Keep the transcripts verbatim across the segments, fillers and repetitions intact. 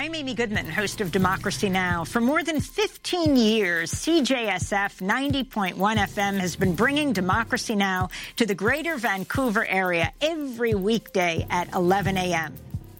I'm Amy Goodman, host of Democracy Now! For more than fifteen years, C J S F ninety point one F M has been bringing Democracy Now! To the greater Vancouver area every weekday at eleven a m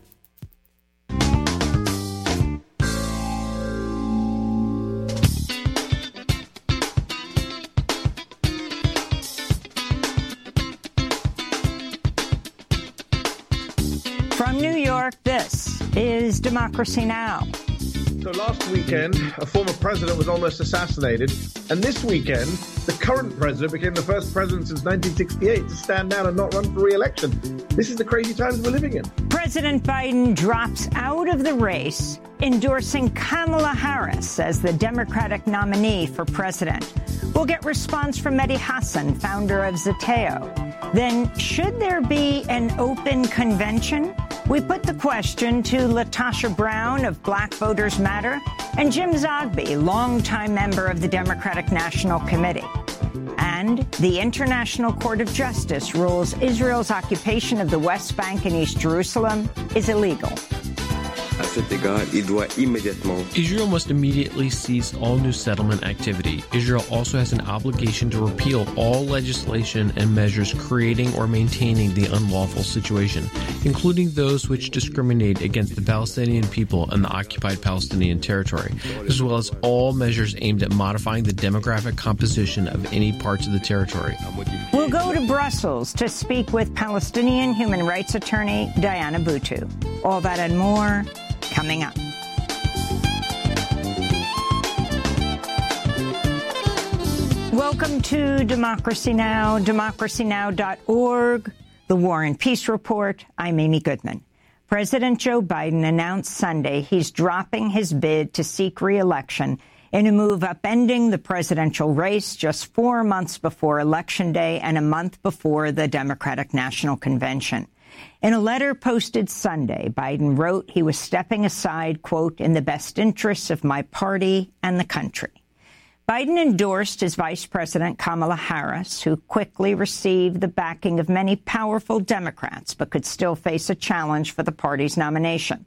From New York, this is Democracy Now! So last weekend, a former president was almost assassinated. And this weekend, the current president became the first president since nineteen sixty-eight to stand down and not run for re-election. This is the crazy times we're living in. President Biden drops out of the race, endorsing Kamala Harris as the Democratic nominee for president. We'll get response from Mehdi Hasan, founder of Zeteo. Then, should there be an open convention? We put the question to Latasha Brown of Black Voters Matter and Jim Zogby, longtime member of the Democratic National Committee. And the International Court of Justice rules Israel's occupation of the West Bank and East Jerusalem is illegal. Israel must immediately cease all new settlement activity. Israel also has an obligation to repeal all legislation and measures creating or maintaining the unlawful situation, including those which discriminate against the Palestinian people and the occupied Palestinian territory, as well as all measures aimed at modifying the demographic composition of any parts of the territory. We'll go to Brussels to speak with Palestinian human rights attorney Diana Boutou. All that and more coming up. Welcome to Democracy Now!, democracy now dot org, the War and Peace Report. I'm Amy Goodman. President Joe Biden announced Sunday he's dropping his bid to seek re-election in a move upending the presidential race just four months before Election Day and a month before the Democratic National Convention. In a letter posted Sunday, Biden wrote he was stepping aside, quote, in the best interests of my party and the country. Biden endorsed his Vice President Kamala Harris, who quickly received the backing of many powerful Democrats, but could still face a challenge for the party's nomination.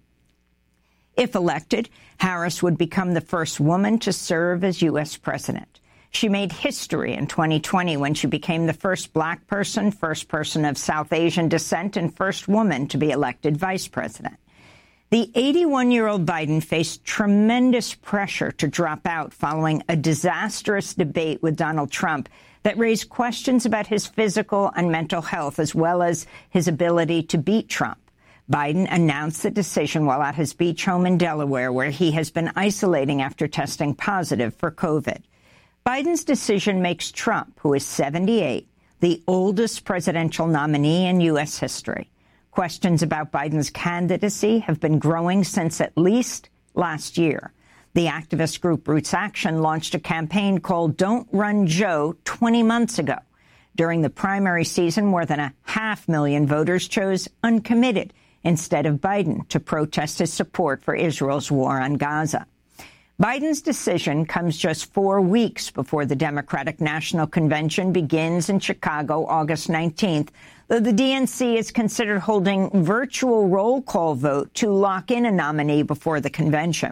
If elected, Harris would become the first woman to serve as U S president. She made history in twenty twenty when she became the first black person, first person of South Asian descent, and first woman to be elected vice president. The eighty-one-year-old Biden faced tremendous pressure to drop out following a disastrous debate with Donald Trump that raised questions about his physical and mental health, as well as his ability to beat Trump. Biden announced the decision while at his beach home in Delaware, where he has been isolating after testing positive for COVID. Biden's decision makes Trump, who is seventy-eight, the oldest presidential nominee in U S history. Questions about Biden's candidacy have been growing since at least last year. The activist group Roots Action launched a campaign called Don't Run Joe twenty months ago. During the primary season, more than a half million voters chose uncommitted instead of Biden to protest his support for Israel's war on Gaza. Biden's decision comes just four weeks before the Democratic National Convention begins in Chicago August nineteenth, though the D N C is considered holding virtual roll call vote to lock in a nominee before the convention.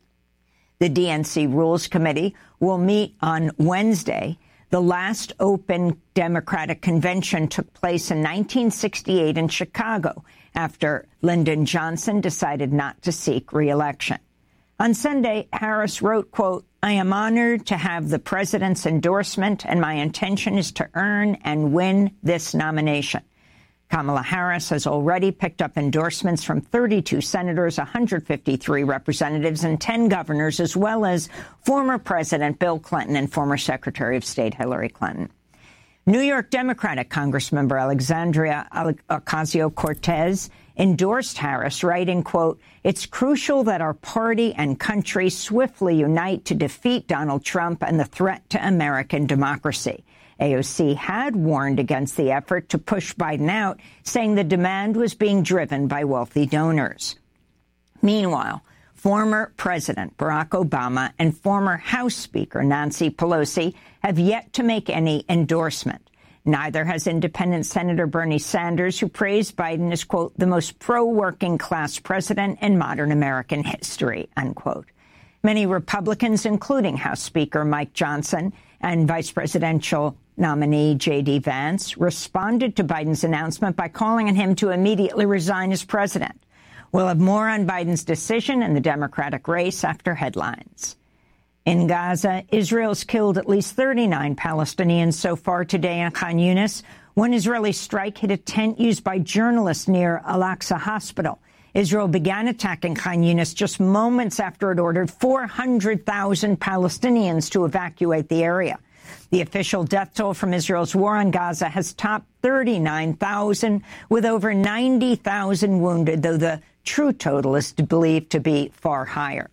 The D N C Rules Committee will meet on Wednesday. The last open Democratic convention took place in nineteen sixty-eight in Chicago after Lyndon Johnson decided not to seek re-election. On Sunday, Harris wrote, quote, I am honored to have the president's endorsement, and my intention is to earn and win this nomination. Kamala Harris has already picked up endorsements from thirty-two senators, one hundred fifty-three representatives, and ten governors, as well as former President Bill Clinton and former Secretary of State Hillary Clinton. New York Democratic Congressmember Alexandria Ocasio-Cortez endorsed Harris, writing, quote, it's crucial that our party and country swiftly unite to defeat Donald Trump and the threat to American democracy. A O C had warned against the effort to push Biden out, saying the demand was being driven by wealthy donors. Meanwhile, former President Barack Obama and former House Speaker Nancy Pelosi have yet to make any endorsement. Neither has independent Senator Bernie Sanders, who praised Biden as, quote, the most pro-working class president in modern American history, unquote. Many Republicans, including House Speaker Mike Johnson and Vice Presidential nominee J D Vance, responded to Biden's announcement by calling on him to immediately resign as president. We'll have more on Biden's decision in the Democratic race after headlines. In Gaza, Israel's killed at least thirty-nine Palestinians so far today in Khan Yunis. One Israeli strike hit a tent used by journalists near Al-Aqsa Hospital. Israel began attacking Khan Yunis just moments after it ordered four hundred thousand Palestinians to evacuate the area. The official death toll from Israel's war on Gaza has topped thirty-nine thousand, with over ninety thousand wounded, though the true total is believed to be far higher.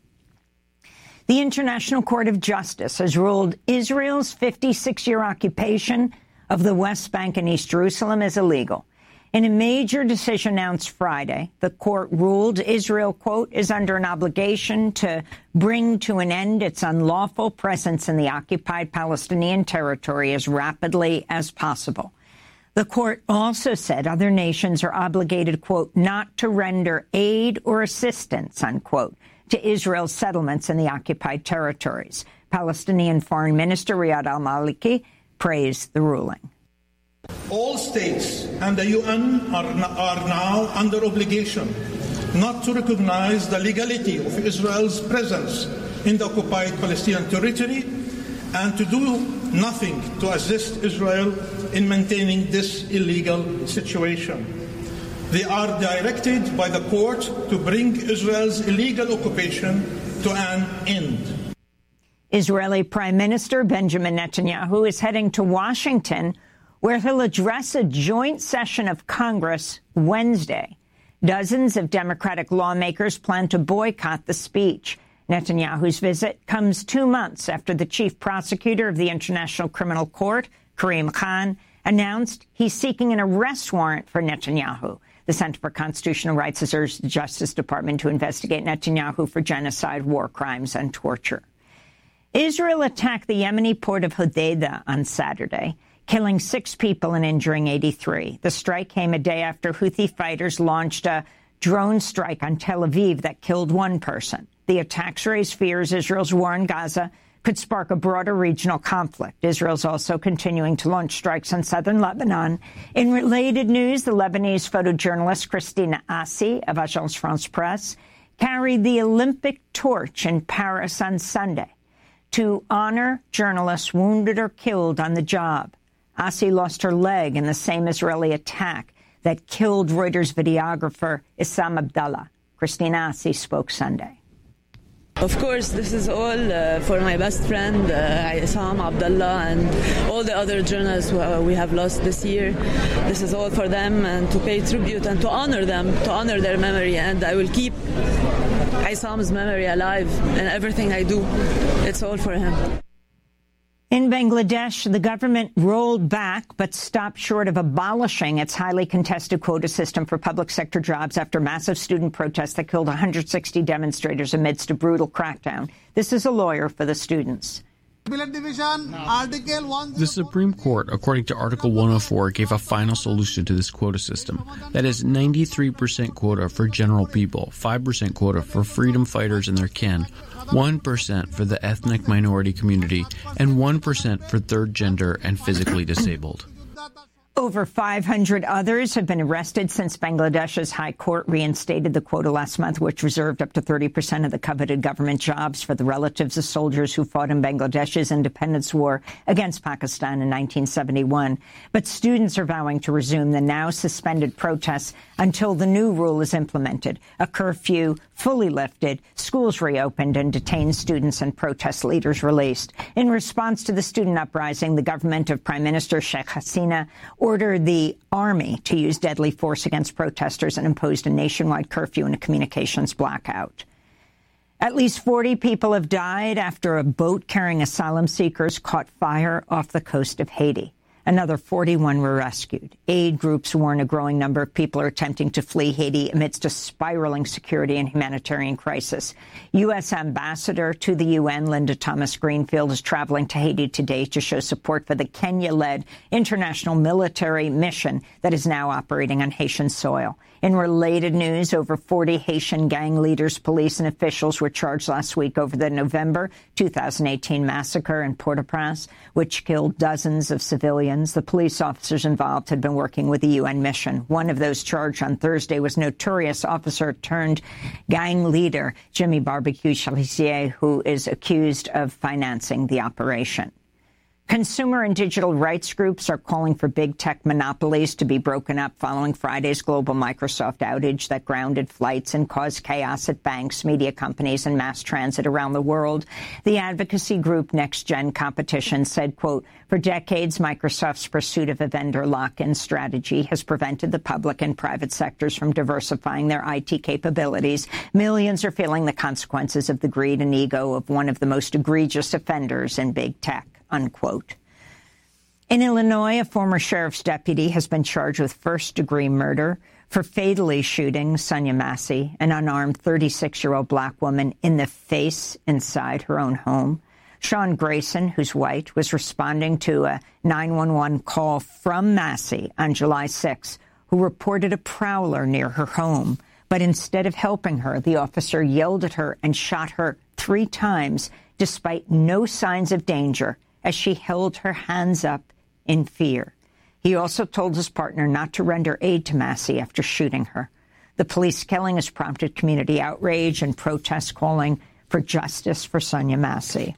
The International Court of Justice has ruled Israel's fifty-six-year occupation of the West Bank and East Jerusalem is illegal. In a major decision announced Friday, the court ruled Israel, quote, is under an obligation to bring to an end its unlawful presence in the occupied Palestinian territory as rapidly as possible. The court also said other nations are obligated, quote, not to render aid or assistance, unquote, to Israel's settlements in the occupied territories. Palestinian Foreign Minister Riyad al-Maliki praised the ruling. All states and the U N are, are now under obligation not to recognize the legality of Israel's presence in the occupied Palestinian territory and to do nothing to assist Israel in maintaining this illegal situation. They are directed by the court to bring Israel's illegal occupation to an end. Israeli Prime Minister Benjamin Netanyahu is heading to Washington, where he'll address a joint session of Congress Wednesday. Dozens of Democratic lawmakers plan to boycott the speech. Netanyahu's visit comes two months after the chief prosecutor of the International Criminal Court, Karim Khan, announced he's seeking an arrest warrant for Netanyahu. The Center for Constitutional Rights has urged the Justice Department to investigate Netanyahu for genocide, war crimes, and torture. Israel attacked the Yemeni port of Hodeidah on Saturday, killing six people and injuring eighty-three. The strike came a day after Houthi fighters launched a drone strike on Tel Aviv that killed one person. The attacks raised fears Israel's war in Gaza could spark a broader regional conflict. Israel's also continuing to launch strikes on southern Lebanon. In related news, the Lebanese photojournalist Christina Assi of Agence France Presse carried the Olympic torch in Paris on Sunday to honor journalists wounded or killed on the job. Assi lost her leg in the same Israeli attack that killed Reuters videographer Issam Abdallah. Christina Assi spoke Sunday. Of course, this is all uh, for my best friend, uh, Issam Abdallah, and all the other journalists who, uh, we have lost this year. This is all for them, and to pay tribute and to honor them, to honor their memory. And I will keep Issam's memory alive in everything I do. It's all for him. In Bangladesh, the government rolled back but stopped short of abolishing its highly contested quota system for public sector jobs after massive student protests that killed one hundred sixty demonstrators amidst a brutal crackdown. This is a lawyer for the students. The Supreme Court, according to Article one oh four, gave a final solution to this quota system. That is ninety-three percent quota for general people, five percent quota for freedom fighters and their kin, one percent for the ethnic minority community, and one percent for third gender and physically disabled. Over five hundred others have been arrested since Bangladesh's High Court reinstated the quota last month, which reserved up to thirty percent of the coveted government jobs for the relatives of soldiers who fought in Bangladesh's independence war against Pakistan in nineteen seventy-one. But students are vowing to resume the now suspended protests until the new rule is implemented. A curfew fully lifted, schools reopened, and detained students and protest leaders released. In response to the student uprising, the government of Prime Minister Sheikh Hasina ordered the army to use deadly force against protesters and imposed a nationwide curfew and a communications blackout. At least forty people have died after a boat carrying asylum seekers caught fire off the coast of Haiti. Another forty-one were rescued. Aid groups warn a growing number of people are attempting to flee Haiti amidst a spiraling security and humanitarian crisis. U S Ambassador to the U N, Linda Thomas-Greenfield, is traveling to Haiti today to show support for the Kenya-led international military mission that is now operating on Haitian soil. In related news, over forty Haitian gang leaders, police, and officials were charged last week over the November two thousand eighteen massacre in Port-au-Prince, which killed dozens of civilians. The police officers involved had been working with the U N mission. One of those charged on Thursday was notorious officer-turned-gang leader Jimmy Barbecue Chalissier, who is accused of financing the operation. Consumer and digital rights groups are calling for big tech monopolies to be broken up following Friday's global Microsoft outage that grounded flights and caused chaos at banks, media companies, and mass transit around the world. The advocacy group Next Gen Competition said, quote, for decades, Microsoft's pursuit of a vendor lock-in strategy has prevented the public and private sectors from diversifying their I T capabilities. Millions are feeling the consequences of the greed and ego of one of the most egregious offenders in big tech. Unquote. In Illinois, a former sheriff's deputy has been charged with first-degree murder for fatally shooting Sonia Massey, an unarmed thirty-six-year-old black woman, in the face inside her own home. Sean Grayson, who's white, was responding to a nine one one call from Massey on July sixth, who reported a prowler near her home. But instead of helping her, the officer yelled at her and shot her three times, despite no signs of danger, as she held her hands up in fear. He also told his partner not to render aid to Massey after shooting her. The police killing has prompted community outrage and protests calling for justice for Sonia Massey.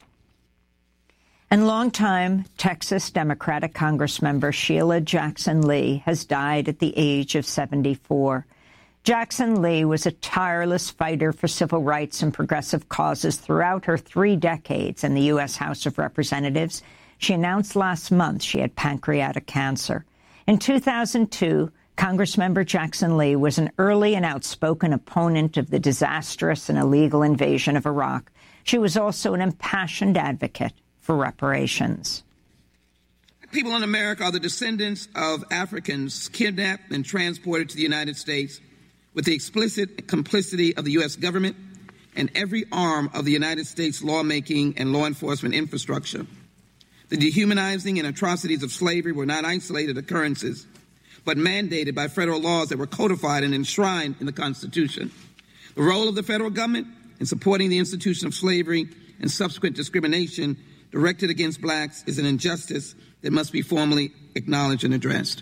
And longtime Texas Democratic Congressmember Sheila Jackson Lee has died at the age of seventy-four. Jackson Lee was a tireless fighter for civil rights and progressive causes throughout her three decades in the U S House of Representatives. She announced last month she had pancreatic cancer. In two thousand two, Congressmember Jackson Lee was an early and outspoken opponent of the disastrous and illegal invasion of Iraq. She was also an impassioned advocate for reparations. People in America are the descendants of Africans kidnapped and transported to the United States with the explicit complicity of the U S government and every arm of the United States lawmaking and law enforcement infrastructure. The dehumanizing and atrocities of slavery were not isolated occurrences, but mandated by federal laws that were codified and enshrined in the Constitution. The role of the federal government in supporting the institution of slavery and subsequent discrimination directed against blacks is an injustice that must be formally acknowledged and addressed.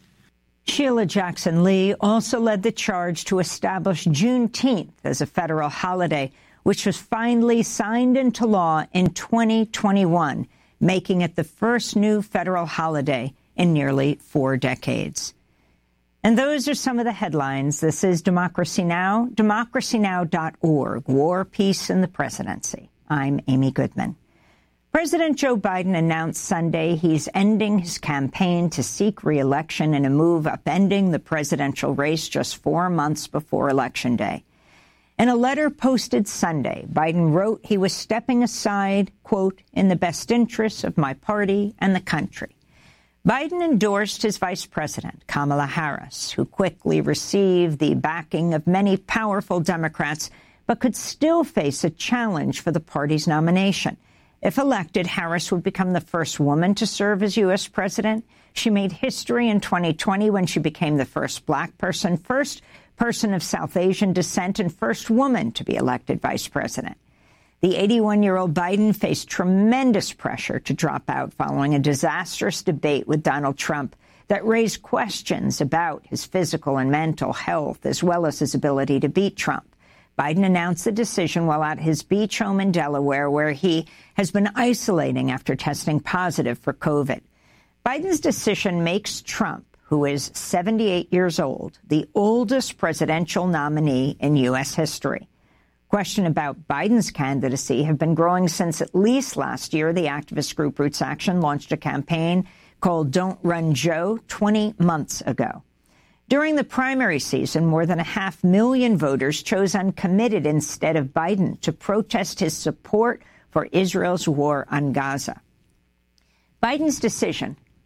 Sheila Jackson Lee also led the charge to establish Juneteenth as a federal holiday, which was finally signed into law in twenty twenty-one, making it the first new federal holiday in nearly four decades. And those are some of the headlines. This is Democracy Now!, democracy now dot org, War, Peace, and the Presidency. I'm Amy Goodman. President Joe Biden announced Sunday he's ending his campaign to seek re-election in a move upending the presidential race just four months before Election Day. In a letter posted Sunday, Biden wrote he was stepping aside, quote, in the best interests of my party and the country. Biden endorsed his vice president, Kamala Harris, who quickly received the backing of many powerful Democrats, but could still face a challenge for the party's nomination. If elected, Harris would become the first woman to serve as U S president. She made history in twenty twenty when she became the first black person, first person of South Asian descent, and first woman to be elected vice president. The eighty-one-year-old Biden faced tremendous pressure to drop out following a disastrous debate with Donald Trump that raised questions about his physical and mental health, as well as his ability to beat Trump. Biden announced the decision while at his beach home in Delaware, where he has been isolating after testing positive for COVID. Biden's decision makes Trump, who is seventy-eight years old, the oldest presidential nominee in U S history. Questions about Biden's candidacy have been growing since at least last year. The activist group Roots Action launched a campaign called Don't Run Joe twenty months ago. During the primary season, more than a half million voters chose uncommitted instead of Biden to protest his support for Israel's war on Gaza. Biden's decision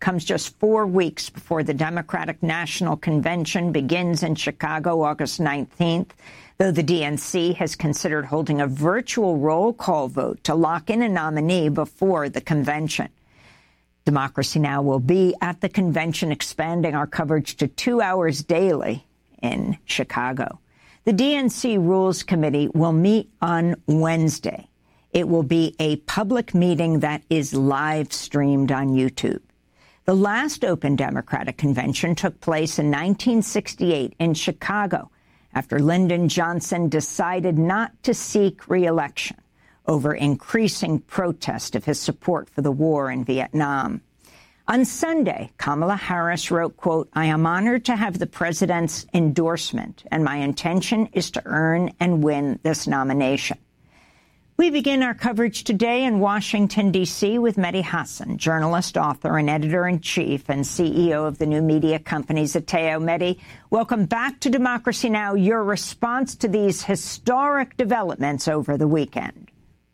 comes just four weeks before the Democratic National Convention begins in Chicago, August nineteenth, though the D N C has considered holding a virtual roll call vote to lock in a nominee before the convention. Democracy Now! Will be at the convention, expanding our coverage to two hours daily in Chicago. The D N C Rules Committee will meet on Wednesday. It will be a public meeting that is live streamed on YouTube. The last open Democratic convention took place in nineteen sixty-eight in Chicago after Lyndon Johnson decided not to seek re-election over increasing protest of his support for the war in Vietnam. On Sunday, Kamala Harris wrote, quote, "I am honored to have the president's endorsement, and my intention is to earn and win this nomination." We begin our coverage today in Washington, D C with Mehdi Hasan, journalist, author, and editor-in-chief and C E O of the new media company Zatteo. Mehdi, welcome back to Democracy Now! Your response to these historic developments over the weekend.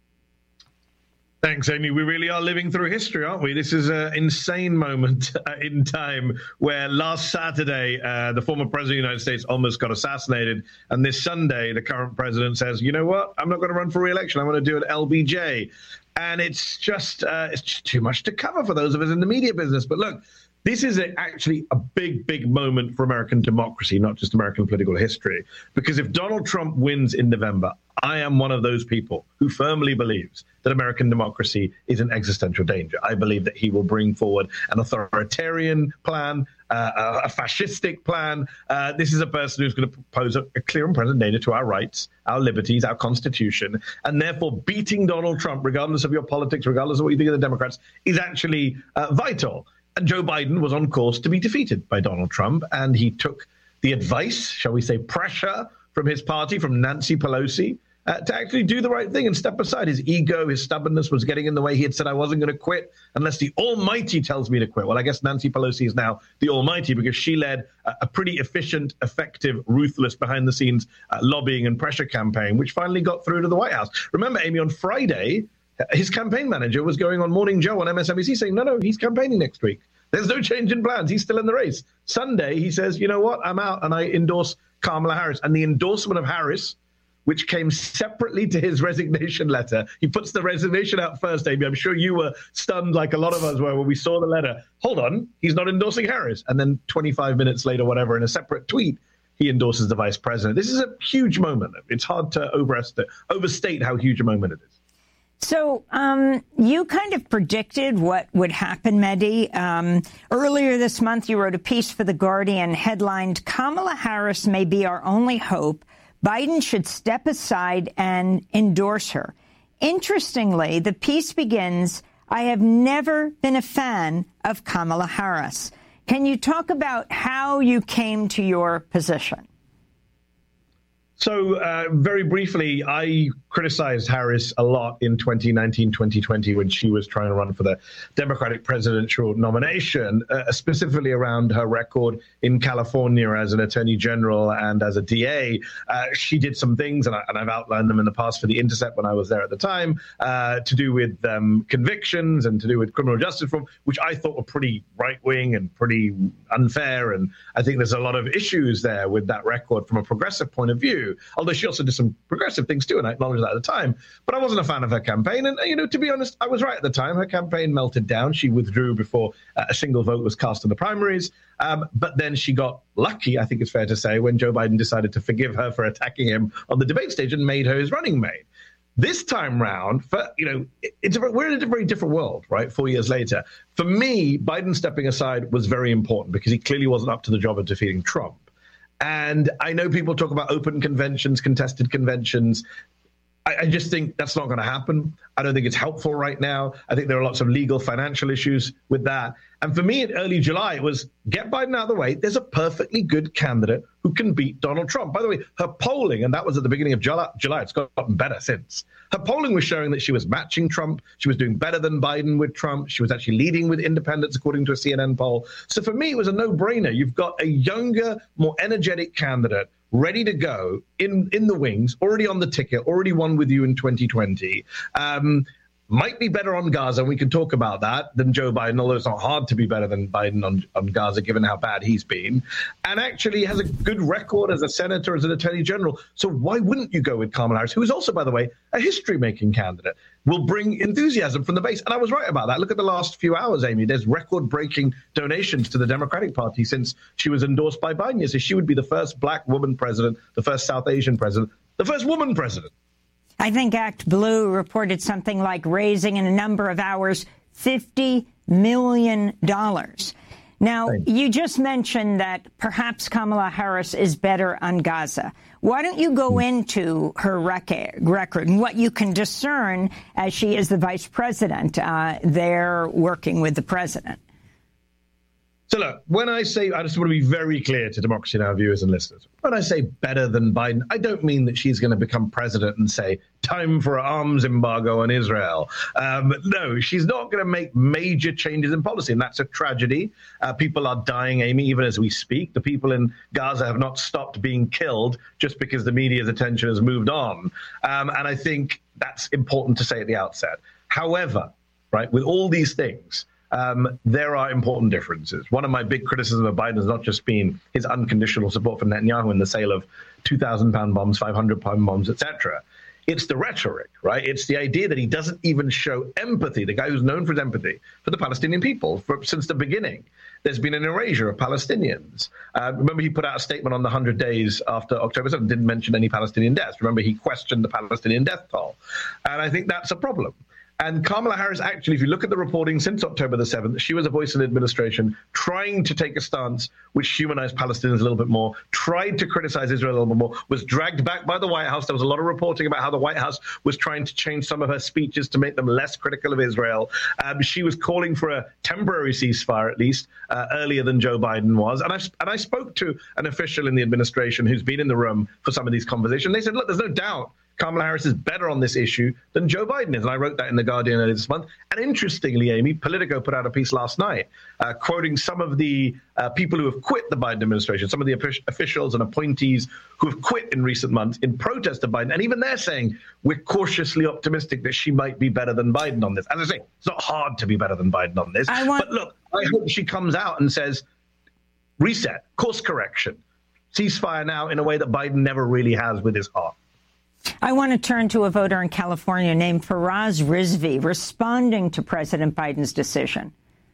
Thanks, Amy. We really are living through history, aren't we? This is an insane moment uh, in time where last Saturday, uh, the former president of the United States almost got assassinated. And this Sunday, the current president says, you know what? I'm not going to run for re-election. I'm going to do an L B J. And it's just, uh, it's just too much to cover for those of us in the media business. But look, this is a, actually a big, big moment for American democracy, not just American political history. Because if Donald Trump wins in November, I am one of those people who firmly believes that American democracy is in existential danger. I believe that he will bring forward an authoritarian plan, uh, a fascistic plan. Uh, this is a person who's going to pose a, a clear and present danger to our rights, our liberties, our Constitution, and therefore beating Donald Trump, regardless of your politics, regardless of what you think of the Democrats, is actually uh, vital. And Joe Biden was on course to be defeated by Donald Trump, and he took the advice, shall we say, pressure from his party, from Nancy Pelosi, Uh, to actually do the right thing and step aside. His ego, his stubbornness was getting in the way. He had said, I wasn't going to quit unless the Almighty tells me to quit. Well, I guess Nancy Pelosi is now the Almighty because she led a, a pretty efficient, effective, ruthless behind-the-scenes uh, lobbying and pressure campaign, which finally got through to the White House. Remember, Amy, on Friday, his campaign manager was going on Morning Joe on M S N B C saying, no, no, he's campaigning next week. There's no change in plans. He's still in the race. Sunday, he says, you know what, I'm out and I endorse Kamala Harris. And the endorsement of Harris, which came separately to his resignation letter. He puts the resignation out first, Amy. I'm sure you were stunned like a lot of us were when we saw the letter. Hold on, he's not endorsing Harris. And then twenty-five minutes later, whatever, in a separate tweet, he endorses the vice president. This is a huge moment. It's hard to overestimate, overstate how huge a moment it is. So um, you kind of predicted what would happen, Mehdi. Um, earlier this month, you wrote a piece for The Guardian headlined, "Kamala Harris may be our only hope. Biden should step aside and endorse her." Interestingly, the piece begins, "I have never been a fan of Kamala Harris." Can you talk about how you came to your position? So uh, very briefly, I criticized Harris a lot in twenty nineteen, twenty twenty when she was trying to run for the Democratic presidential nomination, uh, specifically around her record in California as an attorney general and as a D A. Uh, she did some things, and, I, and I've outlined them in the past for The Intercept when I was there at the time, uh, to do with um, convictions and to do with criminal justice reform, which I thought were pretty right-wing and pretty unfair. And I think there's a lot of issues there with that record from a progressive point of view. Although she also did some progressive things too, and I acknowledge that at the time. But I wasn't a fan of her campaign. And, you know, to be honest, I was right at the time. Her campaign melted down. She withdrew before uh, a single vote was cast in the primaries. Um, but then she got lucky, I think it's fair to say, when Joe Biden decided to forgive her for attacking him on the debate stage and made her his running mate. This time round, for, you know, it's a, we're in a very different world, right, four years later. For me, Biden stepping aside was very important because he clearly wasn't up to the job of defeating Trump. And I know people talk about open conventions, contested conventions. I, I just think that's not going to happen. I don't think it's helpful right now. I think there are lots of legal, financial issues with that. And for me, in early July, it was get Biden out of the way. There's a perfectly good candidate who can beat Donald Trump. By the way, her polling, and that was at the beginning of July, July it's gotten better since. Her polling was showing that she was matching Trump. She was doing better than Biden with Trump. She was actually leading with independents, according to a C N N poll. So for me, it was a no-brainer. You've got a younger, more energetic candidate ready to go in, in the wings, already on the ticket, already won with you in twenty twenty. Um, might be better on Gaza, and we can talk about that, than Joe Biden, although it's not hard to be better than Biden on, on Gaza, given how bad he's been, and actually has a good record as a senator, as an attorney general. So why wouldn't you go with Kamala Harris, who is also, by the way, a history-making candidate, will bring enthusiasm from the base? And I was right about that. Look at the last few hours, Amy. There's record-breaking donations to the Democratic Party since she was endorsed by Biden. So she would be the first black woman president, the first South Asian president, the first woman president. I think Act Blue reported something like raising in a number of hours fifty million dollars. Now, you just mentioned that perhaps Kamala Harris is better on Gaza. Why don't you go into her rec- record and what you can discern as she is the vice president uh, there working with the president? So look, when I say, I just want to be very clear to Democracy Now! Viewers and listeners, when I say better than Biden, I don't mean that she's going to become president and say, time for an arms embargo on Israel. Um, no, she's not going to make major changes in policy, and that's a tragedy. Uh, people are dying, Amy, even as we speak. The people in Gaza have not stopped being killed just because the media's attention has moved on. Um, and I think that's important to say at the outset. However, right, with all these things, Um, there are important differences. One of my big criticisms of Biden has not just been his unconditional support for Netanyahu in the sale of two thousand pound bombs, five hundred pound bombs, et cetera. It's the rhetoric, right? It's the idea that he doesn't even show empathy, the guy who's known for his empathy, for the Palestinian people for, since the beginning. There's been an erasure of Palestinians. Uh, remember, he put out a statement on the one hundred days after October seventh, didn't mention any Palestinian deaths. Remember, he questioned the Palestinian death toll. And I think that's a problem. And Kamala Harris, actually, if you look at the reporting since October the seventh, she was a voice in the administration trying to take a stance which humanized Palestinians a little bit more, tried to criticize Israel a little bit more, was dragged back by the White House. There was a lot of reporting about how the White House was trying to change some of her speeches to make them less critical of Israel. Um, she was calling for a temporary ceasefire, at least, uh, earlier than Joe Biden was. And I, and I spoke to an official in the administration who's been in the room for some of these conversations. They said, look, there's no doubt Kamala Harris is better on this issue than Joe Biden is. And I wrote that in The Guardian earlier this month. And interestingly, Amy, Politico put out a piece last night uh, quoting some of the uh, people who have quit the Biden administration, some of the officials and appointees who have quit in recent months in protest of Biden. And even they're saying we're cautiously optimistic that she might be better than Biden on this. As I say, it's not hard to be better than Biden on this. I want- but look, I hope she comes out and says, reset, course correction, ceasefire now in a way that Biden never really has with his heart. I want to turn to a voter in California named Faraz Rizvi, responding to President Biden's decision.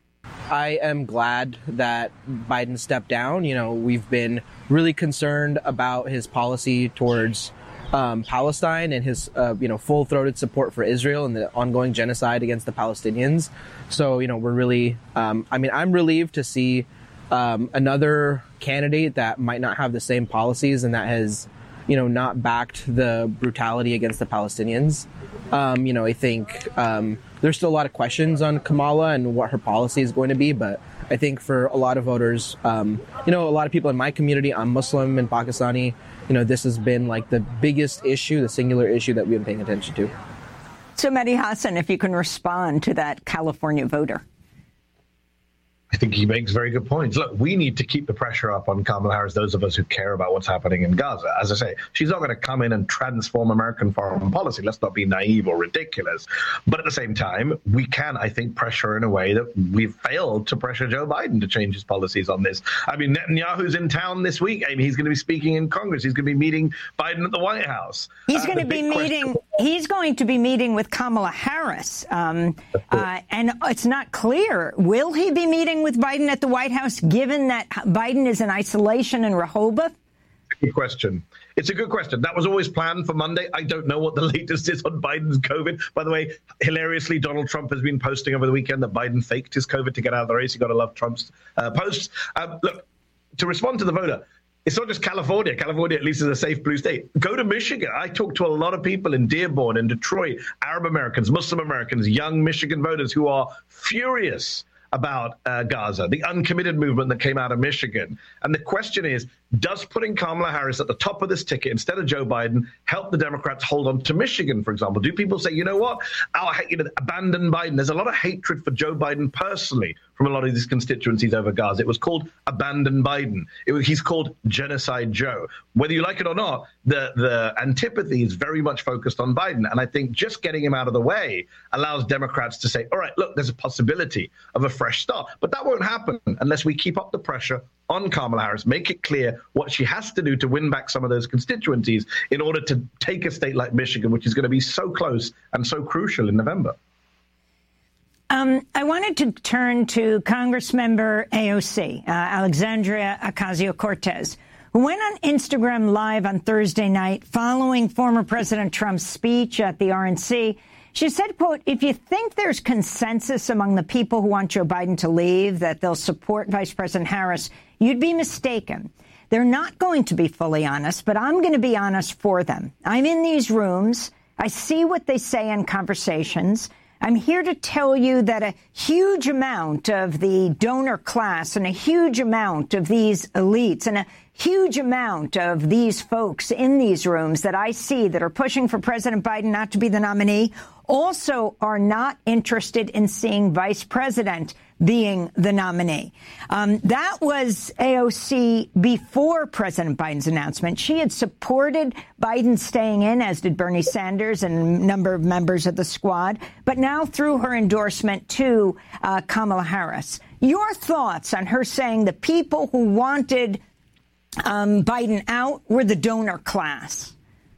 I am glad that Biden stepped down. You know, we've been really concerned about his policy towards um, Palestine and his, uh, you know, full-throated support for Israel and the ongoing genocide against the Palestinians. So, you know, we're really, um, I mean, I'm relieved to see um, another candidate that might not have the same policies and that has, you know, not backed the brutality against the Palestinians. Um, you know, I think um, there's still a lot of questions on Kamala and what her policy is going to be. But I think for a lot of voters, um, you know, a lot of people in my community, I'm Muslim and Pakistani, you know, this has been like the biggest issue, the singular issue that we've been paying attention to. So, Mehdi Hasan, if you can respond to that California voter. I think he makes very good points. Look, we need to keep the pressure up on Kamala Harris, those of us who care about what's happening in Gaza. As I say, she's not going to come in and transform American foreign policy. Let's not be naive or ridiculous. But at the same time, we can, I think, pressure in a way that we've failed to pressure Joe Biden to change his policies on this. I mean, Netanyahu's in town this week. I mean, he's going to be speaking in Congress. He's going to be meeting Biden at the White House. He's uh, going to be meeting. Question- he's going to be meeting with Kamala Harris. Um, uh, and it's not clear. Will he be meeting with Biden at the White House, given that Biden is in isolation in Rehoboth? Good question. It's a good question. That was always planned for Monday. I don't know what the latest is on Biden's COVID. By the way, hilariously, Donald Trump has been posting over the weekend that Biden faked his COVID to get out of the race. You got to love Trump's uh, posts. Um, look, to respond to the voter, it's not just California. California, at least, is a safe blue state. Go to Michigan. I talked to a lot of people in Dearborn and Detroit, Arab Americans, Muslim Americans, young Michigan voters who are furious about uh, Gaza, the uncommitted movement that came out of Michigan. And the question is, Does putting Kamala Harris at the top of this ticket instead of Joe Biden help the Democrats hold on to Michigan, for example? Do people say, you know what, our, you know, abandon Biden? There's a lot of hatred for Joe Biden personally from a lot of these constituencies over Gaza. It was called abandon Biden. It was, he's called Genocide Joe. Whether you like it or not, the, the antipathy is very much focused on Biden. And I think just getting him out of the way allows Democrats to say, all right, look, there's a possibility of a fresh start. But that won't happen unless we keep up the pressure on Kamala Harris, make it clear what she has to do to win back some of those constituencies in order to take a state like Michigan, which is going to be so close and so crucial in November. Um, I wanted to turn to Congressmember A O C, uh, Alexandria Ocasio-Cortez, who went on Instagram Live on Thursday night following former President Trump's speech at the R N C. She said, quote, if you think there's consensus among the people who want Joe Biden to leave, that they'll support Vice President Harris, you'd be mistaken. They're not going to be fully honest, but I'm going to be honest for them. I'm in these rooms. I see what they say in conversations. I'm here to tell you that a huge amount of the donor class and a huge amount of these elites and a huge amount of these folks in these rooms that I see that are pushing for President Biden not to be the nominee also are not interested in seeing Vice President being the nominee. Um, that was A O C before President Biden's announcement. She had supported Biden staying in, as did Bernie Sanders and a number of members of the squad, but now through her endorsement to uh, Kamala Harris. Your thoughts on her saying the people who wanted um, Biden out were the donor class?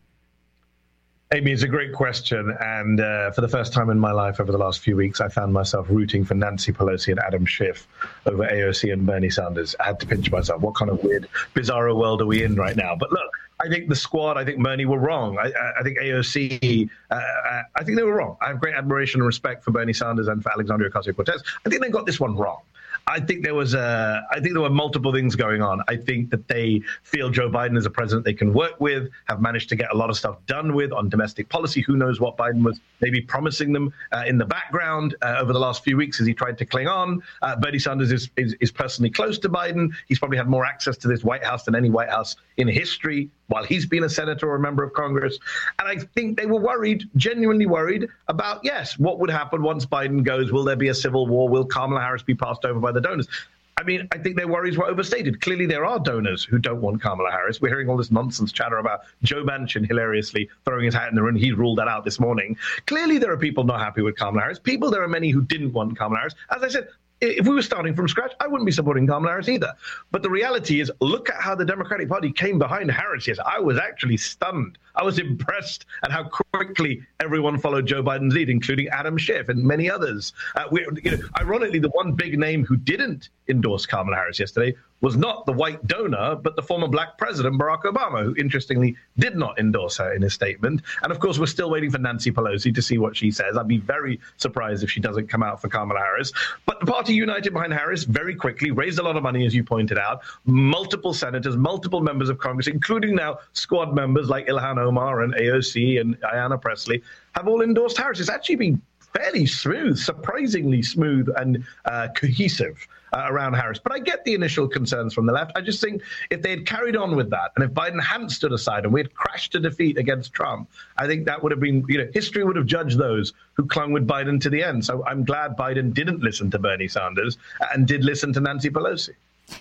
Amy, it's a great question. And uh, for the first time in my life over the last few weeks, I found myself rooting for Nancy Pelosi and Adam Schiff over A O C and Bernie Sanders. I had to pinch myself. What kind of weird, bizarro world are we in right now? But look, I think the squad, I think Bernie were wrong. I, I think A O C, uh, I think they were wrong. I have great admiration and respect for Bernie Sanders and for Alexandria Ocasio-Cortez. I think they got this one wrong. I think there was a, I think there were multiple things going on. I think that they feel Joe Biden is a president they can work with, have managed to get a lot of stuff done with on domestic policy. Who knows what Biden was maybe promising them uh, in the background uh, over the last few weeks as he tried to cling on. Uh, Bernie Sanders is, is, is personally close to Biden. He's probably had more access to this White House than any White House in history while he's been a senator or a member of Congress. And I think they were worried, genuinely worried about, yes, what would happen once Biden goes? Will there be a civil war? Will Kamala Harris be passed over by the donors? I mean, I think their worries were overstated. Clearly, there are donors who don't want Kamala Harris. We're hearing all this nonsense chatter about Joe Manchin hilariously throwing his hat in the ring. He ruled that out this morning. Clearly, there are people not happy with Kamala Harris. People, there are many who didn't want Kamala Harris. As I said, if we were starting from scratch, I wouldn't be supporting Kamala Harris either. But the reality is, look at how the Democratic Party came behind Harris. Yes, I was actually stunned. I was impressed at how quickly everyone followed Joe Biden's lead, including Adam Schiff and many others. Uh, we, you know, ironically, the one big name who didn't endorse Kamala Harris yesterday was not the white donor, but the former black president, Barack Obama, who interestingly did not endorse her in his statement. And of course, we're still waiting for Nancy Pelosi to see what she says. I'd be very surprised if she doesn't come out for Kamala Harris. But the party united behind Harris very quickly, raised a lot of money, as you pointed out. Multiple senators, multiple members of Congress, including now squad members like Ilhan Omar and A O C and Ayanna Pressley, have all endorsed Harris. It's actually been fairly smooth, surprisingly smooth and uh, cohesive uh, around Harris. But I get the initial concerns from the left. I just think if they had carried on with that, and if Biden hadn't stood aside and we had crashed to defeat against Trump, I think that would have been, you know, history would have judged those who clung with Biden to the end. So I'm glad Biden didn't listen to Bernie Sanders and did listen to Nancy Pelosi.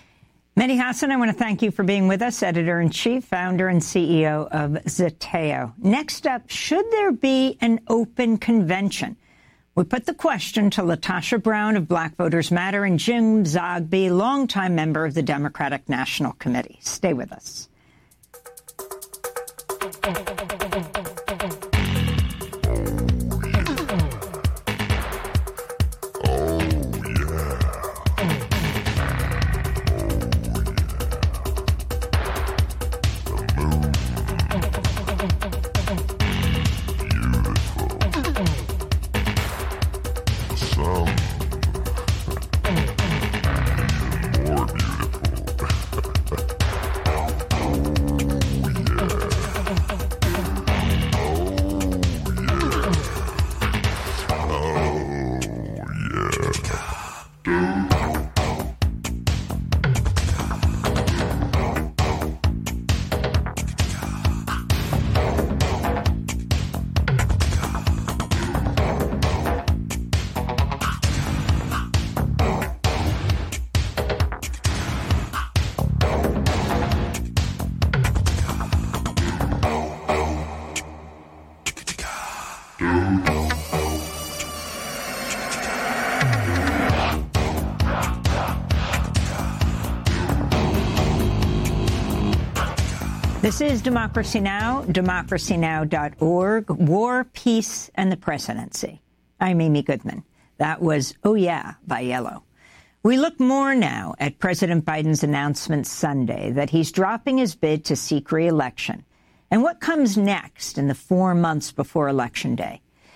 Mehdi Hasan, I want to thank you for being with us, editor-in-chief, founder and C E O of Zeteo. Next up, should there be an open convention? We put the question to Latasha Brown of Black Voters Matter and Jim Zogby, longtime member of the Democratic National Committee. Stay with us. This is Democracy Now!, democracy now dot org, War, Peace, and the Presidency. I'm Amy Goodman. That was Oh Yeah by Yellow. We look more now at President Biden's announcement Sunday that he's dropping his bid to seek re-election and what comes next in the four months before Election Day.